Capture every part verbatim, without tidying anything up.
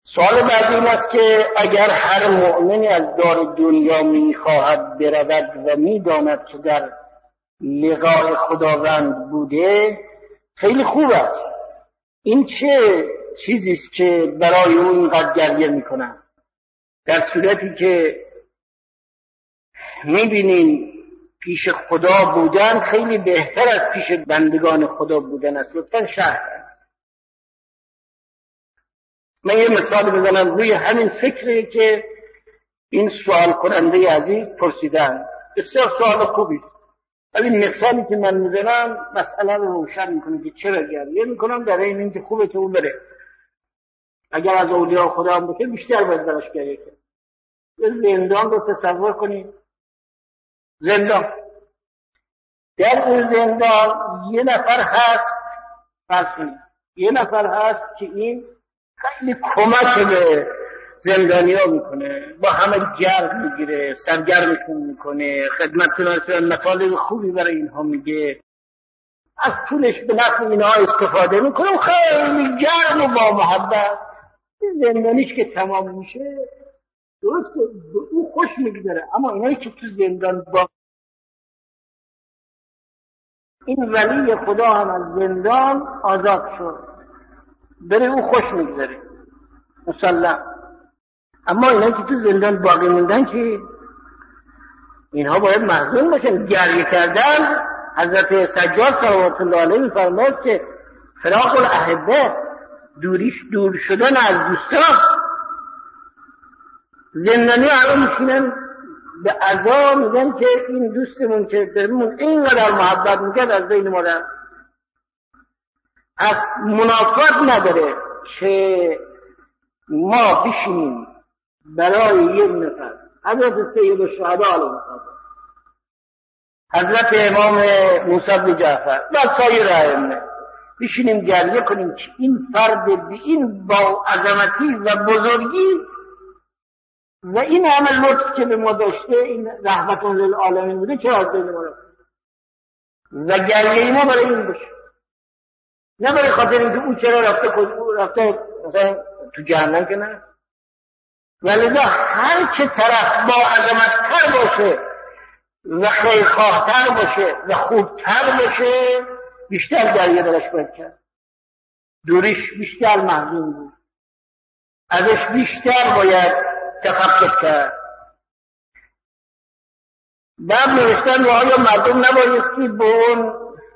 سوال بعدی این است که اگر هر مؤمنی از دار دنیا میخواهد برود و میداند که در لقاء خداوند بوده، خیلی خوب است. این چه چیزی است که برای اون اینقدر گریه میکنن؟ در صورتی که میبینیم پیش خدا بودن خیلی بهتر از پیش بندگان خدا بودن است. لطفاً شرح کنید. من یه مثال بزنم روی همین فکری که این سوال کننده عزیز پرسیدن. بسیار سوال خوبی، ولی مثالی که من میزنم مسئله رو روشن میکنه که چرا گریه میکنم. در این این که خوبه که اون بره، اگر از اولیاء خدا هم بکنه بیشتر باید براش گریه کنه. یه زندان رو تصور کنید، زندان، در این زندان یه نفر هست، فرض کنید یه نفر هست که این خیلی کمک به زندانیا میکنه، با همه گرم میگیره، سرگرمشون میکنه، خدمتتون هستن، مطالب خوبی برای اینها میگه، از پولش به نفع اینها استفاده میکنه و خیلی گرم و با محبت. زندانیش که تمام میشه درست به او خوش میگذره، اما اینایی که تو زندان با این ولی خدا هم از زندان آزاد شد، بره او خوش میگذره مسلم. اما اینایی که تو زندان باقی موندن که اینها باید محزون باشن، گریه کردن. حضرت سجاد صلوات الله علیه میفرماید که فراق الاحبه، دوریش دور شدن از دوستان. زندانی همه میشینن به عزا میگن که این دوستمون که درمون اینقدر محبت میکرد از بین ما رفت. از منافات نداره که ما بشینیم برای یک نفر، حضرت سید الشهدا علیه السلام، حضرت امام موسی بن جعفر و سایر ائمه، بشینیم گریه کنیم که این فرد به این با عظمتی و بزرگی و این همه لطف که به ما داشته، این رحمت للعالمین بوده، چرا از بین ما رفت؟ و گریه ما برای این باشه، نه برای خاطر اینکه او چرا رفته خود رفته مثلا تو جهنم که نه. ولذا هر چه طرف با عظمت‌تر باشه و خیرخواه‌تر باشه و خوبتر باشه، بیشتر گریه درش باید کرد، دوریش بیشتر محزون بود، ازش بیشتر باید تخفف کرد. بعد نوشتن و آیا مردم نبایستی به اون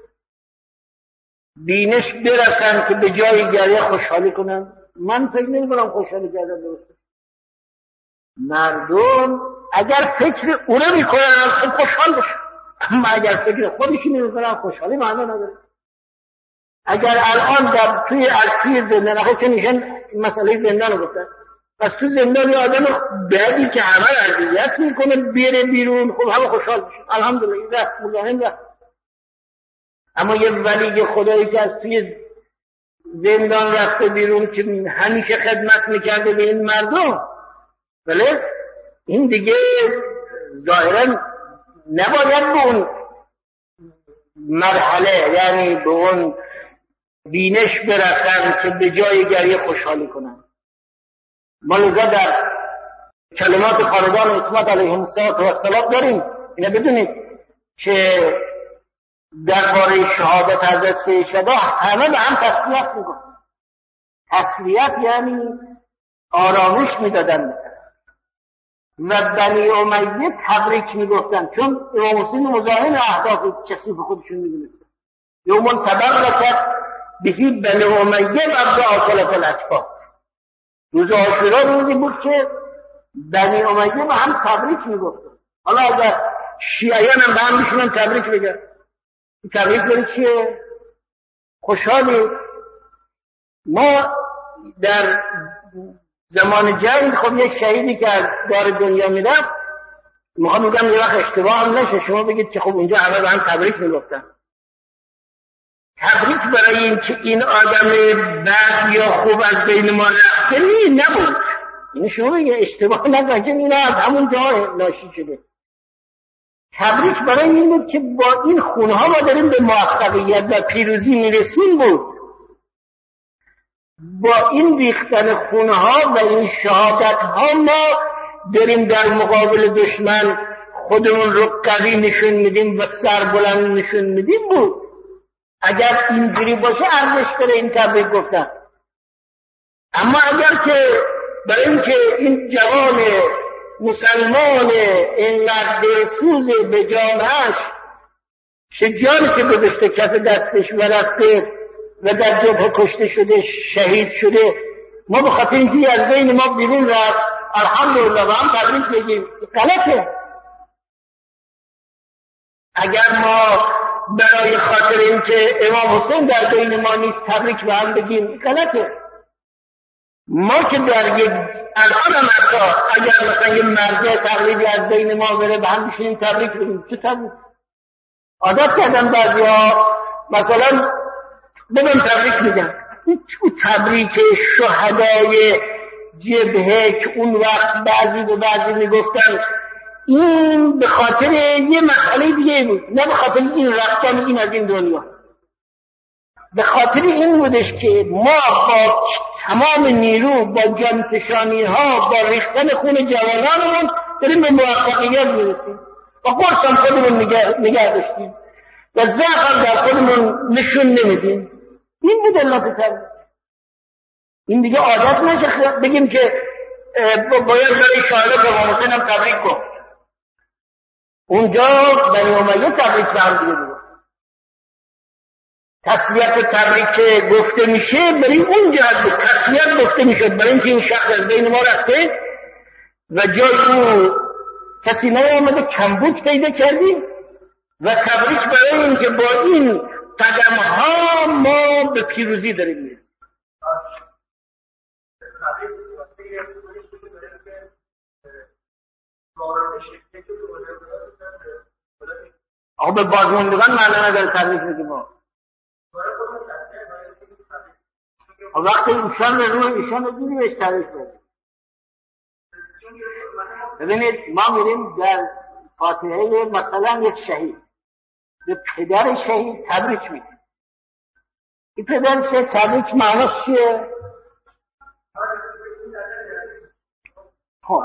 بینش برسن که به جای گریه خوشحالی کنن؟ من فکر نمی‌کنم خوشحالی کردن درسته. مردم اگر فکر اونه میکنن خب خوشحال بشن، اما اگر فکر خودشی نمیکنن خوشحالی معنی نداره. اگر الان در توی از توی زندان، آخه که میشن مسئله زندان رو گفتن، پس تو زندان یه آدم بعدی که همه اذیت میکنه بیره بیرون، خب همه خوشحال بشن، الحمدلله رفت مزاحم رفت. اما یه ولی خدایی که از توی زندان رفته بیرون که همیشه خدمت میکرده به این مردم، ولی این دیگه ظاهرا نباید به اون مرحله، یعنی به اون بینش برسن که به جای گریه خوشحالی کنن. ما لذا در کلمات خاندان عصمت علیهم السلام داریم اینه بدونید که درباره شهادت حضرت سید شهدا همه به هم تسلیت میگن. تسلیت یعنی آرامش میدادن و بنی امیه تبریک میگفتن، چون امام حسین مزاحم اهداف کسی به خودشون میدونستن. یوم تبرکت بهی بنی امیه و عبد الاتباع. روز عاشورا روزی بود که بنی امیه با هم تبریک میگفتن. حالا اگر شیعیان هم به هم میشونن تبریک بگن، تبریک برای چیه؟ خوشحالی. ما در زمان جنگ خب یک شهیدی که از دار دنیا میرفت، میخوام میگم یه وقت اشتباه هم نشه شما بگید که خب اونجا همه به هم تبریک میگفتن. تبریک برای این که این آدم بد یا خوب از بین ما رفته نبود. این شما بگید اشتباه نکنید که این از همون جا ناشی شده. تبریک برای این بود که با این خونها ما داریم به موفقیت و پیروزی میرسیم بود. با این ریختن خونه ها و این شهادت ها ما داریم در مقابل دشمن خودمون رو قوی نشون میدیم و سربلند نشون میدیم بود. اگر اینجوری باشه ارزش داره این تبریک گفتن. اما اگر که برای اینکه این جوان مسلمان اینقدر دلسوز به جامعهش که جانی که گذاشته کف دستش و رفته و در جبهه کشته شده شهید شده، ما به خاطر اینکه از بین ما بیرون رفت الحمدلله با هم تبریک بگیم غلطه. اگر ما برای خاطر اینکه امام حسین در بین ما نیست تبریک به هم بگیم غلطه. ما که در یک الان هم اصلا اگر مثلا یه مرد تقریبی از بین ما بره به هم بشینیم تبریک بگیم چه تبریک؟ عادت کردن بعضی ها مثلا بگم تبریک میگن. تو تبریک شهدای جبهه که اون وقت بعضی به بعضی میگفتن این به خاطر یه مسئله دیگه بود، نه به خاطر این رفتن این از این دنیا، به خاطر این بودش که ما با تمام نیرو با جانفشانی ها با ریختن خون جوانانمون داریم به موفقیت میرسیم و قرص هم خودمون نگه داشتیم و ضعف هم در خودمون نشون نمیدیم. این بود علت تبریک. این دیگه عادت نشه بگیم که باید برای شهادت امام حسین هم تبریک کن. اونجا بنی امیه تبریک به هم دیگه بود. تسلیت تبریک که گفته میشه برای اون جهت بود، تسلیت گفته میشه برای اینکه این شخص از بین ما رفته و جای اون کسی نیامده کمبود پیدا کردیم و تبریک برای اینکه با این قدم ها ما به پیروزی داریم میریم. آقا به بازماندگان معنا نداره تبریک بگیم. ما وقتی ایشان رو ایشان رو دیدی بهش تبریک بگیم. ببینید ما میریم در فاتحه مثلا یک شهید به پدر شهید تبریک میگیم. این پدر شهید تبریک معناش چیه؟ خب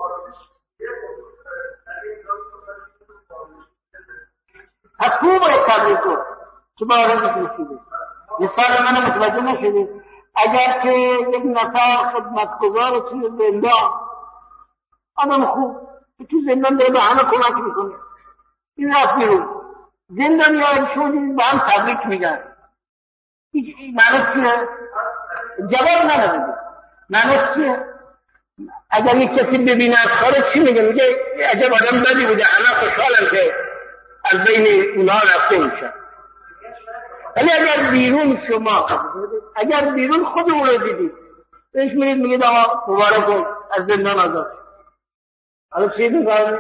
پس تو باید تبریک کن که با آرزش رسیده. یه سال من متوجه نشده اگر که یک نفر خدمتگزار توی زندان آدم خوب که تو زندان داره به همه کمک میکنه، این رفت بیرون زندانی ها شدید به هم تبریک میگن، معنیش چیه؟ جواب نداره. معنیش چیه؟ اگر یک کسی ببینه از خارج چی میگه؟ میگه عجب آدم بدی بوده، همه خوشحالم که از بین اونها رفته میشه. ولی اگر بیرون شما اگر بیرون خودمون رو دیدید بهش میرید میگید آقا مبارک کن از زندان آزاد. حالا چی میگه؟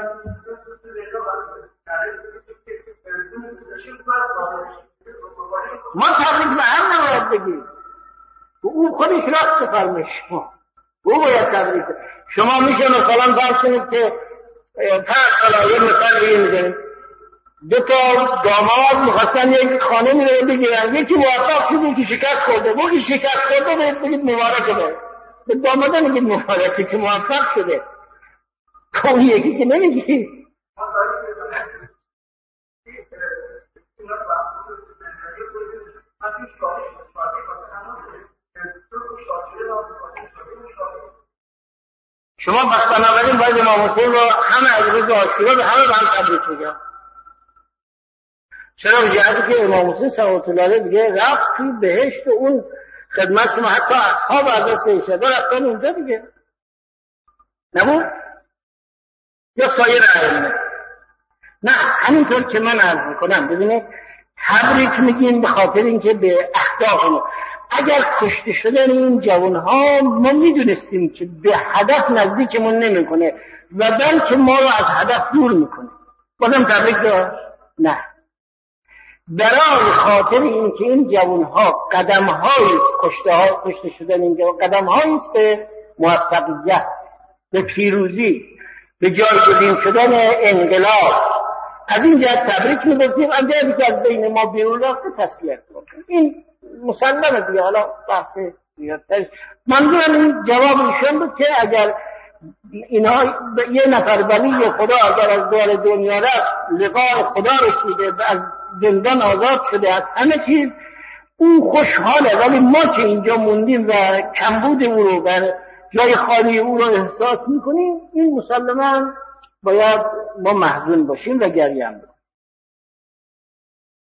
ما تبریک به هم نباید بگیم، او خودش راست فرمش او باید تبریک. شما میشه مثلا فرض کنید که فرض کنید یه مثال دیگه میزنید دو تا داماد میخواستن یک خانه میره بگیرن، یکی موفق شده یکی شکست خورده، و یکی شکست خورده بهت بگید مبارکه بهت، به داماده میگید مبارکه که موفق شده، اون یکی که نمیگید. شما بس بنابراین باید امام حسین رو همه از روز عاشورا به همه به هم تبریک میگن. چرا جهتی که امام حسین صلوات الله علیه دیگه رفت توی بهشت و اون خدمت شما حتی اصحاب حضرت سیدنا رفتن اونجا دیگه نبود یا سایر ائمه؟ نه همینطور که من عرض میکنم ببینید تبریک میگیم به خاطر اینکه به اهداف ما اگر کشته شدن این جوانها ما میدونستیم که به هدف نزدیکمون نمیکنه و بلکه ما رو از هدف دور میکنه بازم تبریک داشت؟ نه، برای خاطر اینکه این جوانها قدم‌هایی کشته ها کشته شدن این جوان قدم‌هایی است به موفقیت، به پیروزی، به جایگزین شدن انقلاب. از این جهت تبریک می‌گیم، از جهتی که از بین ما بیرون رفته تسلیت کنیم. این مسلمه دیگه. حالا بحث منظورم این جواب ایشون بود که اگر اینها یه نفر ولی خدا اگر از دور دنیا رفت لقاء خدا رسیده، از زندان آزاد شده، از همه چیز اون خوشحاله، ولی ما که اینجا موندیم و کمبود او رو و جای خالی او رو احساس میکنیم، این مسلماً باید ما محزون باشیم و گریه هم بکنیم.